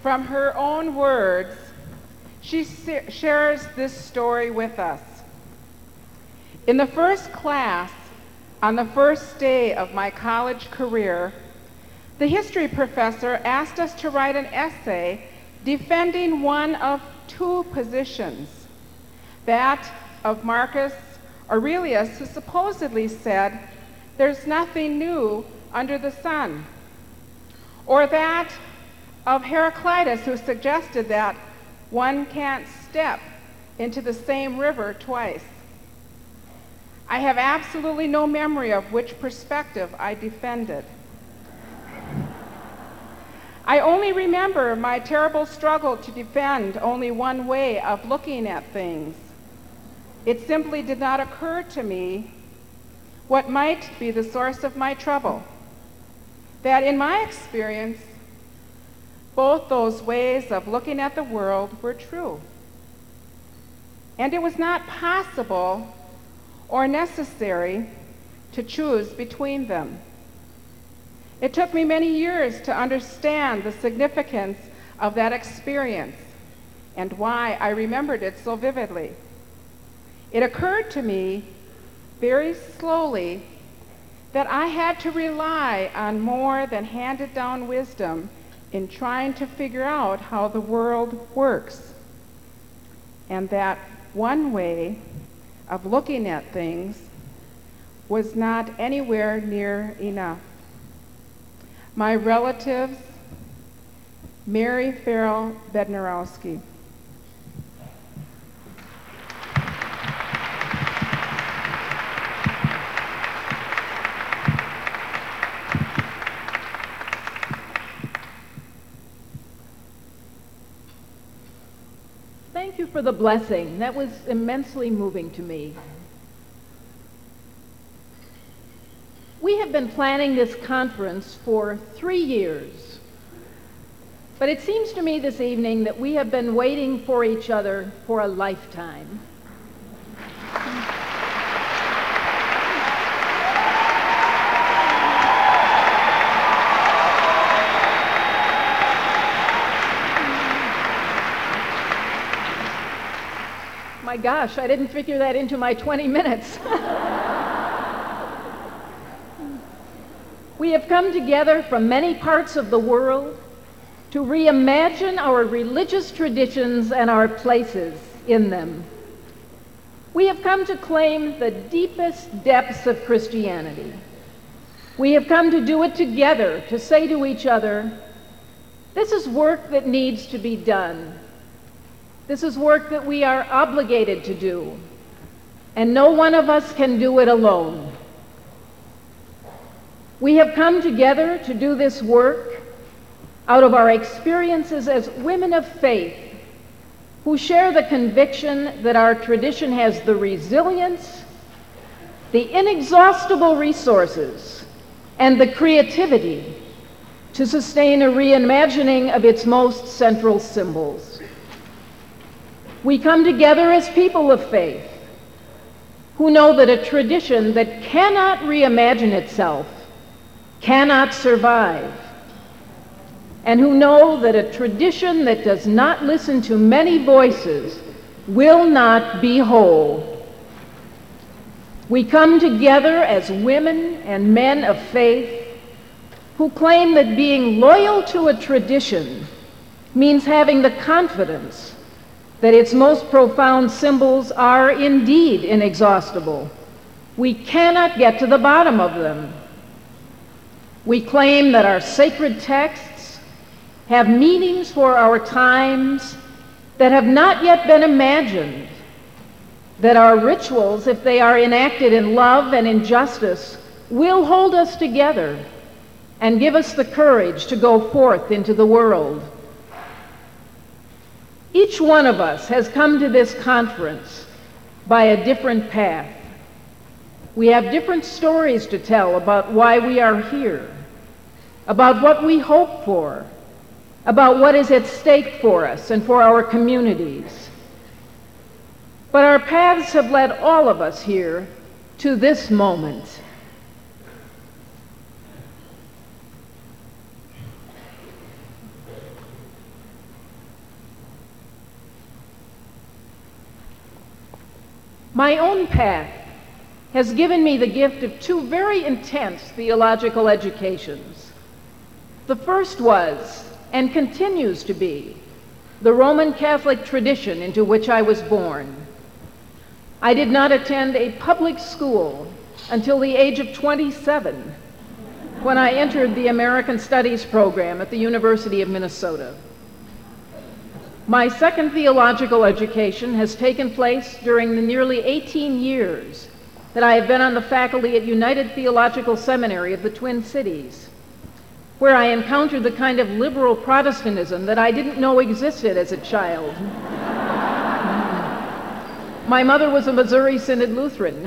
From her own words, she shares this story with us. In the first class, on the first day of my college career, the history professor asked us to write an essay defending one of two positions, that of Marcus Aurelius, who supposedly said, "There's nothing new under the sun," or that of Heraclitus, who suggested that one can't step into the same river twice. I have absolutely no memory of which perspective I defended. I only remember my terrible struggle to defend only one way of looking at things. It simply did not occur to me what might be the source of my trouble. That in my experience, both those ways of looking at the world were true. And it was not possible or necessary to choose between them. It took me many years to understand the significance of that experience and why I remembered it so vividly. It occurred to me very slowly that I had to rely on more than handed-down wisdom in trying to figure out how the world works, and that one way of looking at things was not anywhere near enough. My relatives, Mary Farrell Bednarowski. Thank you for the blessing. That was immensely moving to me. We have been planning this conference for 3 years, but it seems to me this evening that we have been waiting for each other for a lifetime. My gosh, I didn't figure that into my 20 minutes. We have come together from many parts of the world to reimagine our religious traditions and our places in them. We have come to claim the deepest depths of Christianity. We have come to do it together, to say to each other, this is work that needs to be done. This is work that we are obligated to do, and no one of us can do it alone. We have come together to do this work out of our experiences as women of faith who share the conviction that our tradition has the resilience, the inexhaustible resources, and the creativity to sustain a reimagining of its most central symbols. We come together as people of faith who know that a tradition that cannot reimagine itself cannot survive, and who know that a tradition that does not listen to many voices will not be whole. We come together as women and men of faith who claim that being loyal to a tradition means having the confidence that its most profound symbols are indeed inexhaustible. We cannot get to the bottom of them. We claim that our sacred texts have meanings for our times that have not yet been imagined, that our rituals, if they are enacted in love and in justice, will hold us together and give us the courage to go forth into the world. Each one of us has come to this conference by a different path. We have different stories to tell about why we are here, about what we hope for, about what is at stake for us and for our communities. But our paths have led all of us here to this moment. My own path has given me the gift of two very intense theological educations. The first was, and continues to be, the Roman Catholic tradition into which I was born. I did not attend a public school until the age of 27, when I entered the American Studies program at the University of Minnesota. My second theological education has taken place during the nearly 18 years that I have been on the faculty at United Theological Seminary of the Twin Cities, where I encountered the kind of liberal Protestantism that I didn't know existed as a child. My mother was a Missouri Synod Lutheran.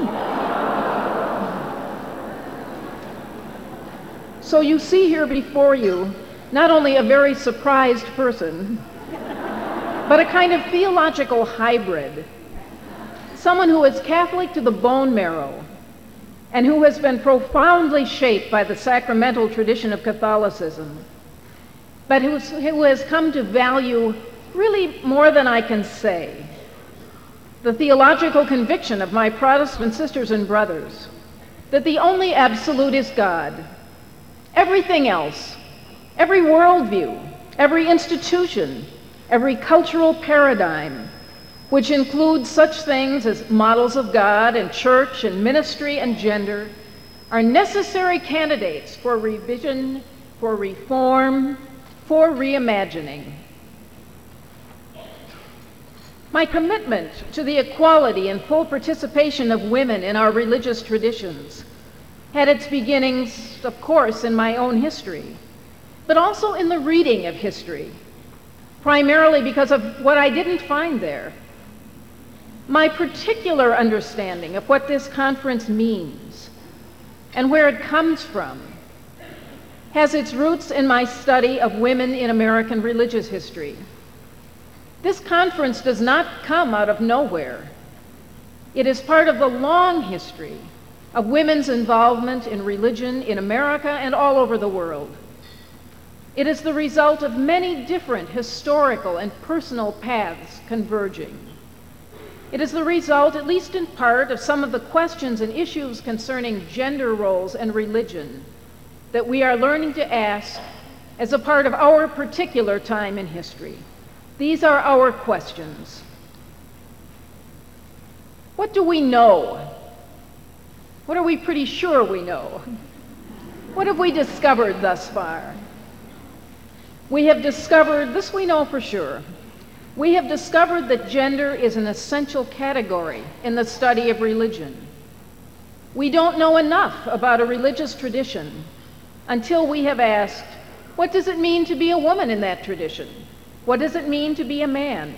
So you see here before you not only a very surprised person, but a kind of theological hybrid. Someone who is Catholic to the bone marrow and who has been profoundly shaped by the sacramental tradition of Catholicism, but who has come to value really more than I can say the theological conviction of my Protestant sisters and brothers that the only absolute is God. Everything else, every worldview, every institution, every cultural paradigm, which includes such things as models of God and church and ministry and gender, are necessary candidates for revision, for reform, for reimagining. My commitment to the equality and full participation of women in our religious traditions had its beginnings, of course, in my own history, but also in the reading of history, primarily because of what I didn't find there. My particular understanding of what this conference means and where it comes from has its roots in my study of women in American religious history. This conference does not come out of nowhere. It is part of the long history of women's involvement in religion in America and all over the world. It is the result of many different historical and personal paths converging. It is the result, at least in part, of some of the questions and issues concerning gender roles and religion that we are learning to ask as a part of our particular time in history. These are our questions. What do we know? What are we pretty sure we know? What have we discovered thus far? We have discovered, this we know for sure, we have discovered that gender is an essential category in the study of religion. We don't know enough about a religious tradition until we have asked, what does it mean to be a woman in that tradition? What does it mean to be a man?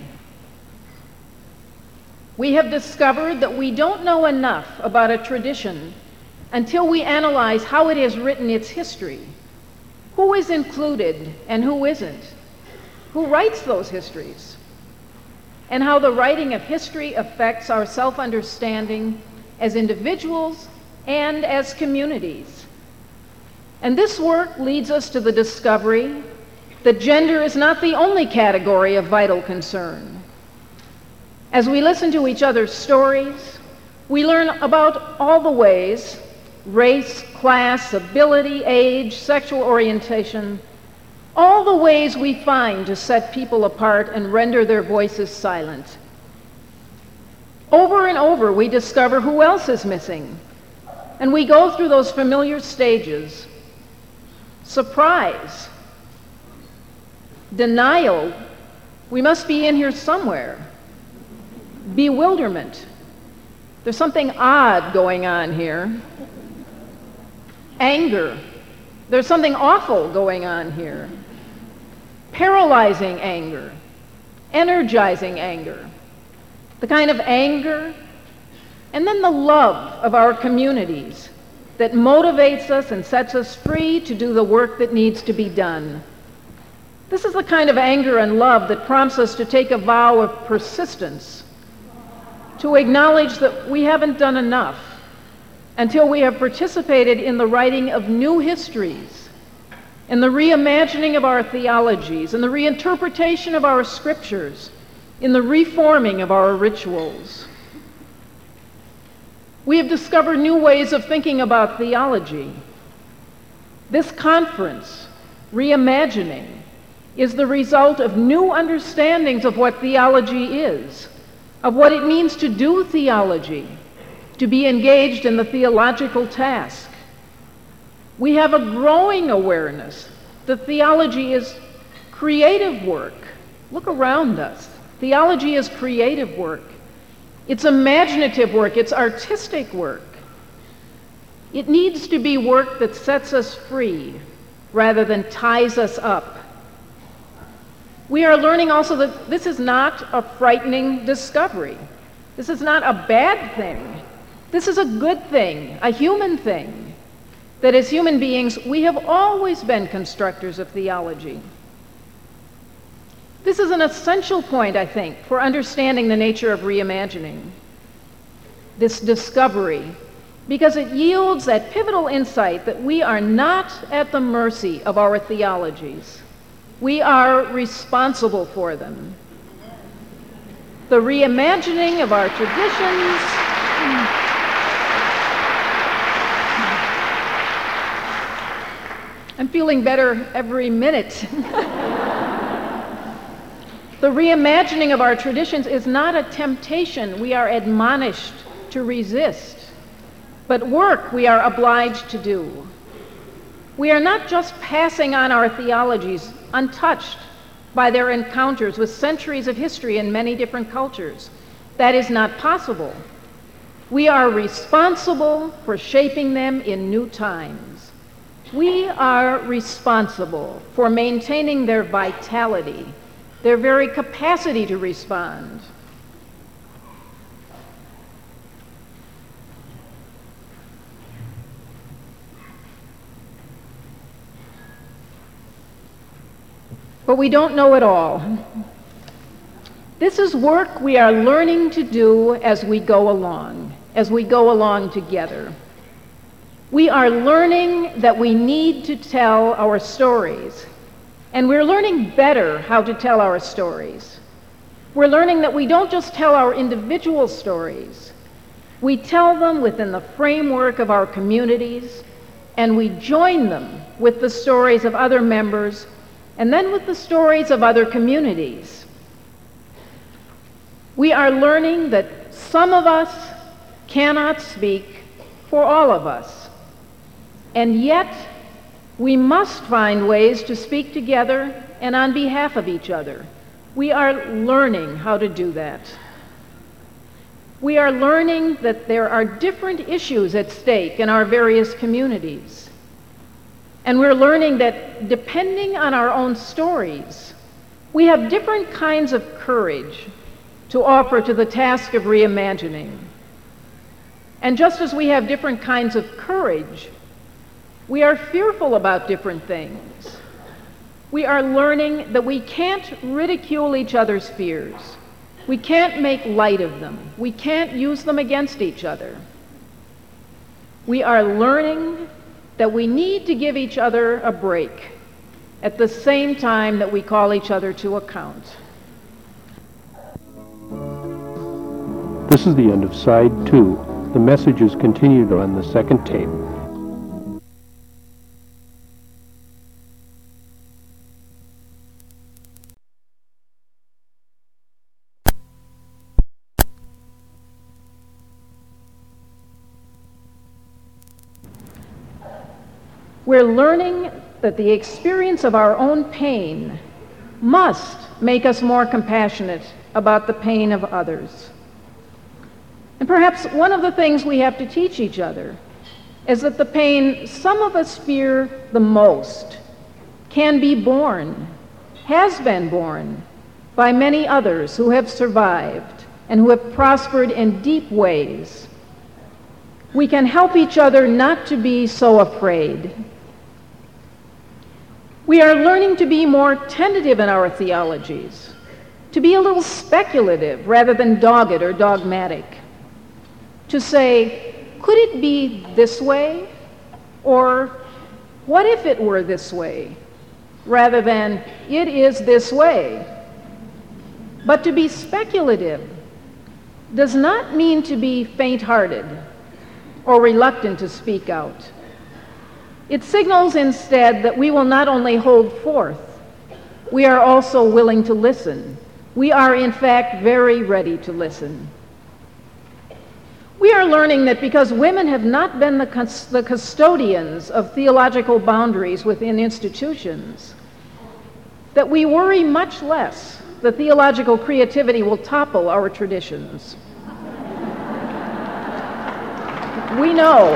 We have discovered that we don't know enough about a tradition until we analyze how it has written its history. Who is included and who isn't? Who writes those histories? And how the writing of history affects our self-understanding as individuals and as communities. And this work leads us to the discovery that gender is not the only category of vital concern. As we listen to each other's stories, we learn about all the ways race, class, ability, age, sexual orientation, all the ways we find to set people apart and render their voices silent. Over and over, we discover who else is missing, and we go through those familiar stages. Surprise, denial, we must be in here somewhere. Bewilderment, there's something odd going on here. Anger, there's something awful going on here. Paralyzing anger, energizing anger, the kind of anger, and then the love of our communities that motivates us and sets us free to do the work that needs to be done. This is the kind of anger and love that prompts us to take a vow of persistence, to acknowledge that we haven't done enough until we have participated in the writing of new histories, in the reimagining of our theologies, in the reinterpretation of our scriptures, in the reforming of our rituals. We have discovered new ways of thinking about theology. This conference, Reimagining, is the result of new understandings of what theology is, of what it means to do theology, to be engaged in the theological task. We have a growing awareness that theology is creative work. Look around us. Theology is creative work. It's imaginative work. It's artistic work. It needs to be work that sets us free rather than ties us up. We are learning also that this is not a frightening discovery. This is not a bad thing. This is a good thing, a human thing. That as human beings, we have always been constructors of theology. This is an essential point, I think, for understanding the nature of reimagining. This discovery, because it yields that pivotal insight that we are not at the mercy of our theologies. We are responsible for them. The reimagining of our traditions. I'm feeling better every minute. The reimagining of our traditions is not a temptation we are admonished to resist, but work we are obliged to do. We are not just passing on our theologies untouched by their encounters with centuries of history in many different cultures. That is not possible. We are responsible for shaping them in new times. We are responsible for maintaining their vitality, their very capacity to respond. But we don't know it all. This is work we are learning to do as we go along together. We are learning that we need to tell our stories, and we're learning better how to tell our stories. We're learning that we don't just tell our individual stories, we tell them within the framework of our communities, and we join them with the stories of other members and then with the stories of other communities. We are learning that some of us cannot speak for all of us, and yet we must find ways to speak together and on behalf of each other. We are learning how to do that. We are learning that there are different issues at stake in our various communities. And we're learning that depending on our own stories, we have different kinds of courage to offer to the task of reimagining. And just as we have different kinds of courage, we are fearful about different things. We are learning that we can't ridicule each other's fears. We can't make light of them. We can't use them against each other. We are learning that we need to give each other a break at the same time that we call each other to account. This is the end of side 2. The message is continued on the second tape. We're learning that the experience of our own pain must make us more compassionate about the pain of others. And perhaps one of the things we have to teach each other is that the pain some of us fear the most can be borne, has been borne, by many others who have survived and who have prospered in deep ways. We can help each other not to be so afraid. We are learning to be more tentative in our theologies, to be a little speculative rather than dogged or dogmatic, to say, could it be this way? Or what if it were this way? Rather than, it is this way. But to be speculative does not mean to be faint-hearted. or reluctant to speak out. It signals instead that we will not only hold forth, we are also willing to listen. We are, in fact, very ready to listen. We are learning that because women have not been the custodians of theological boundaries within institutions, that we worry much less that theological creativity will topple our traditions. We know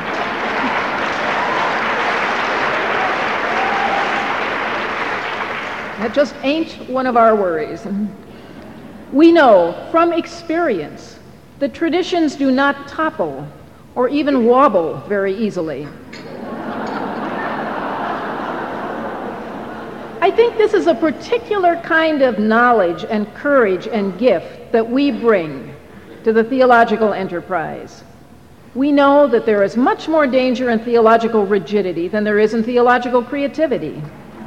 that just ain't one of our worries. We know from experience that traditions do not topple or even wobble very easily. I think this is a particular kind of knowledge and courage and gift that we bring to the theological enterprise. We know that there is much more danger in theological rigidity than there is in theological creativity.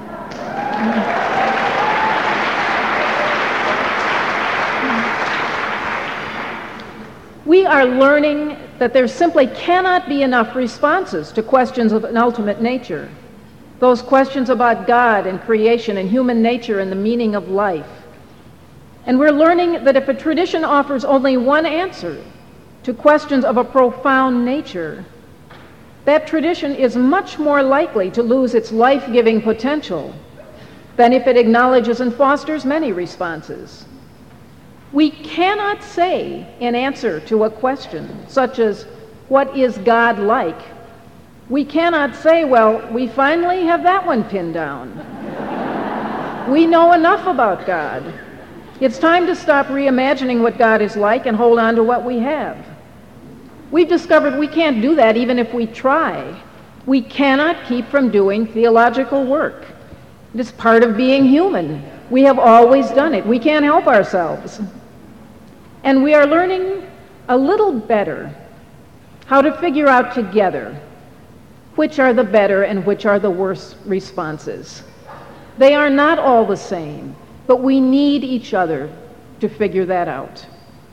We are learning that there simply cannot be enough responses to questions of an ultimate nature. Those questions about God and creation and human nature and the meaning of life. And we're learning that if a tradition offers only one answer to questions of a profound nature, that tradition is much more likely to lose its life-giving potential than if it acknowledges and fosters many responses. We cannot say in answer to a question such as, what is God like? We cannot say, well, we finally have that one pinned down. We know enough about God. It's time to stop reimagining what God is like and hold on to what we have. We've discovered we can't do that even if we try. We cannot keep from doing theological work. It is part of being human. We have always done it. We can't help ourselves. And we are learning a little better how to figure out together which are the better and which are the worse responses. They are not all the same, but we need each other to figure that out.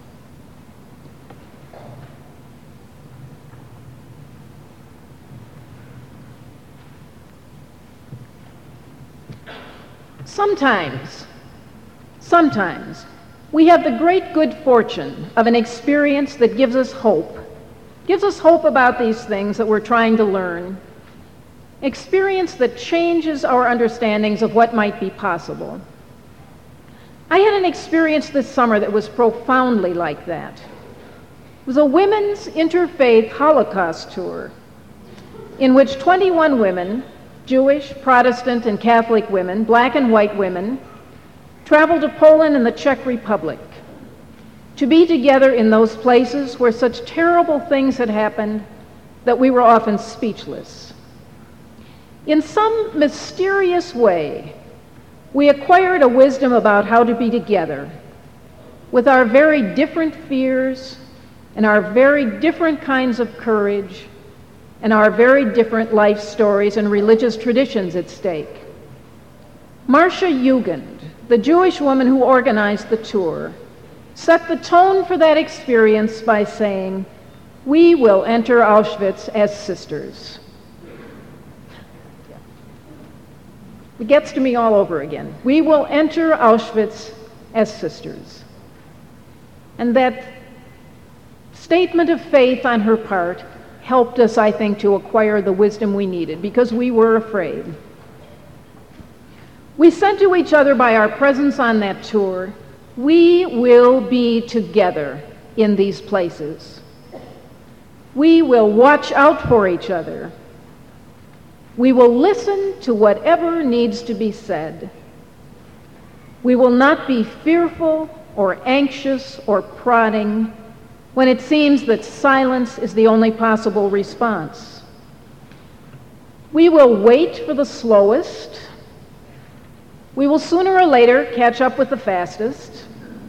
Sometimes, we have the great good fortune of an experience that gives us hope about these things that we're trying to learn, experience that changes our understandings of what might be possible. I had an experience this summer that was profoundly like that. It was a women's interfaith Holocaust tour in which 21 women, Jewish, Protestant, and Catholic women, black and white women, traveled to Poland and the Czech Republic to be together in those places where such terrible things had happened that we were often speechless. In some mysterious way, we acquired a wisdom about how to be together with our very different fears and our very different kinds of courage and our very different life stories and religious traditions at stake. Marcia Jugend, the Jewish woman who organized the tour, set the tone for that experience by saying, "We will enter Auschwitz as sisters." It gets to me all over again. We will enter Auschwitz as sisters. And that statement of faith on her part helped us, I think, to acquire the wisdom we needed because we were afraid. We said to each other by our presence on that tour, we will be together in these places. We will watch out for each other. We will listen to whatever needs to be said. We will not be fearful or anxious or prodding when it seems that silence is the only possible response. We will wait for the slowest. We will sooner or later catch up with the fastest.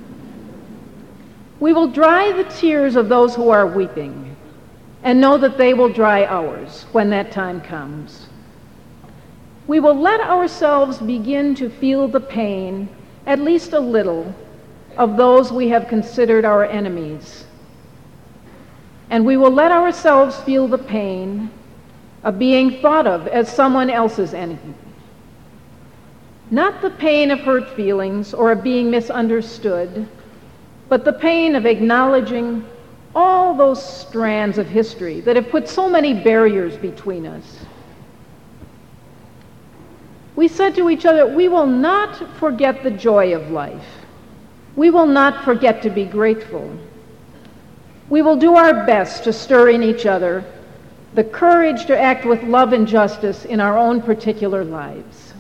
We will dry the tears of those who are weeping and know that they will dry ours when that time comes. We will let ourselves begin to feel the pain, at least a little, of those we have considered our enemies. and we will let ourselves feel the pain of being thought of as someone else's enemy. Not the pain of hurt feelings or of being misunderstood, but the pain of acknowledging all those strands of history that have put so many barriers between us. We said to each other, we will not forget the joy of life. We will not forget to be grateful. We will do our best to stir in each other the courage to act with love and justice in our own particular lives.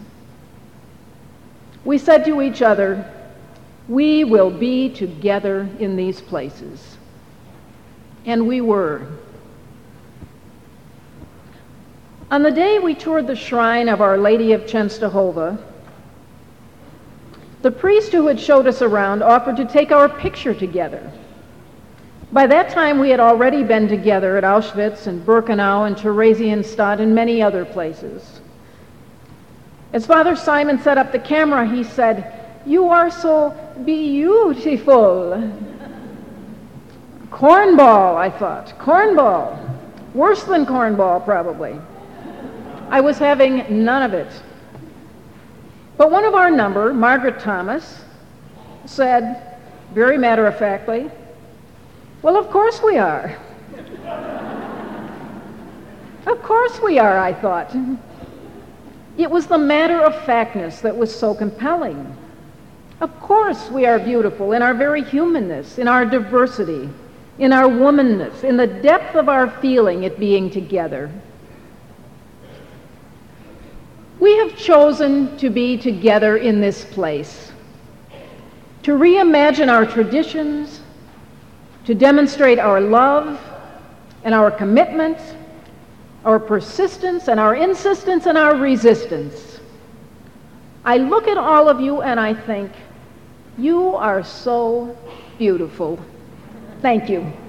We said to each other, we will be together in these places. And we were. On the day we toured the shrine of Our Lady of Czestochowa, the priest who had showed us around offered to take our picture together. By that time, we had already been together at Auschwitz and Birkenau and Theresienstadt and many other places. As Father Simon set up the camera, he said, "You are so beautiful." Cornball, I thought. Cornball. Worse than cornball, probably. I was having none of it. But one of our number, Margaret Thomas, said, very matter-of-factly, "Well, of course we are." Of course we are, I thought. It was the matter-of-factness that was so compelling. Of course we are beautiful in our very humanness, in our diversity, in our womanness, in the depth of our feeling at being together. We have chosen to be together in this place, to reimagine our traditions, to demonstrate our love and our commitment, our persistence and our insistence and our resistance. I look at all of you and I think, you are so beautiful. Thank you.